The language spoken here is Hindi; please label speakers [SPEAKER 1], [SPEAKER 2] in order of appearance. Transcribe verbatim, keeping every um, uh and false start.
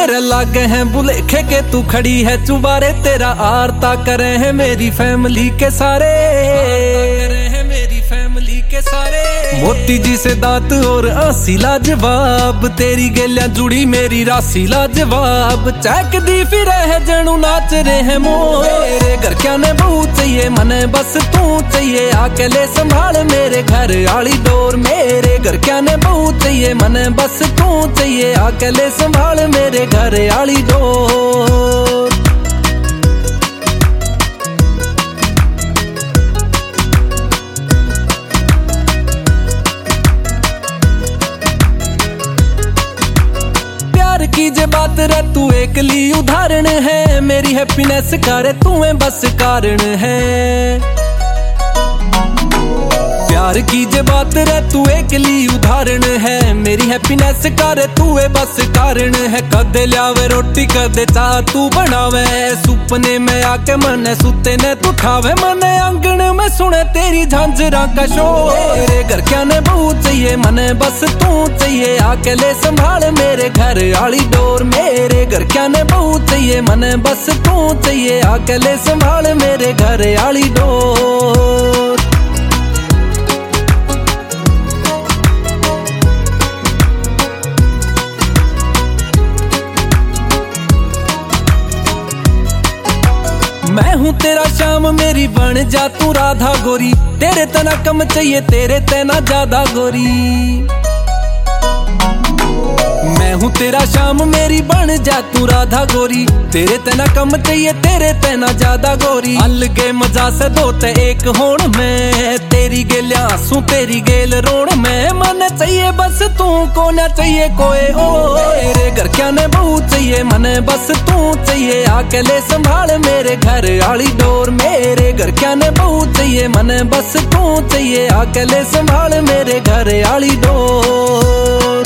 [SPEAKER 1] तेरे लागे हैं बुलेखे के तू खड़ी है चुबारे, तेरा आरता करे है मेरी फैमिली के सारे, करे है मेरी फैमिली के सारे। मोती जी से दांत और आंसी लाजवाब, तेरी गेलियां जुड़ी मेरी राशि लाजवाब। चैक दी फिर है जनू नाच रहे हैं मोरे, घर क्या ने बहू चाहिए मने बस तू चाहिए, आके ले संभाल मेरे घर आली डोर। मेरे घर क्या ने बहू चाहिए मने बस तू चाहिए, आके ले संभाल मेरे घर आली डोर। प्यार की जे बात रे तू एकली उदाहरण है, मेरी हैप्पीनेस का रे तू है बस कारण है। प्यार की जे बात रे तू एकली उदाहरण है, मेरी हैप्पीनेस का रे तू है बस कारण है। कदे लियावे रोटी कदे चाह तू बनावे, सुपने में आके मने सुते ने तू ठावे, मने आंगन में सुने तेरी झांझरा का शोर। मेरे घर क्या ने बहू चाहिए मने बस तू चाहिए, आके ले संभाल मेरे घर आली डोर। मेरे घर क्या ने बहू चाहिए मने बस तू चाहिए, आके ले संभाल मेरे घर आली डोर। मैं हूँ तेरा श्याम मेरी बन जा तू राधा गोरी, तेरे तना कम चाहिए तेरे तना ज्यादा गोरी। मैं हूँ तेरा श्याम मेरी बन जा तू राधा गोरी, तेरे तना कम चाहिए तेरे तना ज्यादा गोरी। अलगे मजा से दोते एक होण में, तेरी गेलियां आंसू तेरी गेल रोण में। मन चाहिए बस तू को ना चाहिए कोई और, मेरे घर क्या ने बहू चाहिए मने बस तू चाहिए, आके ले संभाल मेरे घर आली डोर। मेरे घर क्या ने बहू चाहिए मने बस तू चाहिए, आके ले संभाल मेरे घर आली डोर।